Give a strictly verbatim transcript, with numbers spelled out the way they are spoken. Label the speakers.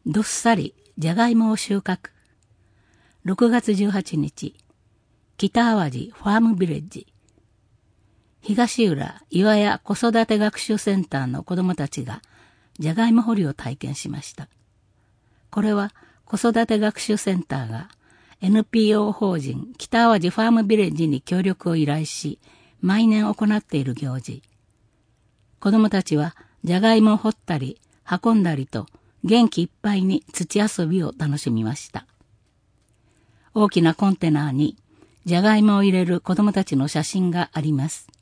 Speaker 1: どっさりじゃがいもを収穫。ろくがつじゅうはちにち、北淡路ファームビレッジ。東浦岩屋子育て学習センターの子どもたちがじゃがいも掘りを体験しました。これは子育て学習センターが エヌピーオー 法人北淡路ファームビレッジに協力を依頼し、毎年行っている行事。子どもたちはじゃがいもを掘ったり運んだりと元気いっぱいに土遊びを楽しみました。大きなコンテナにじゃがいもを入れる子どもたちの写真があります。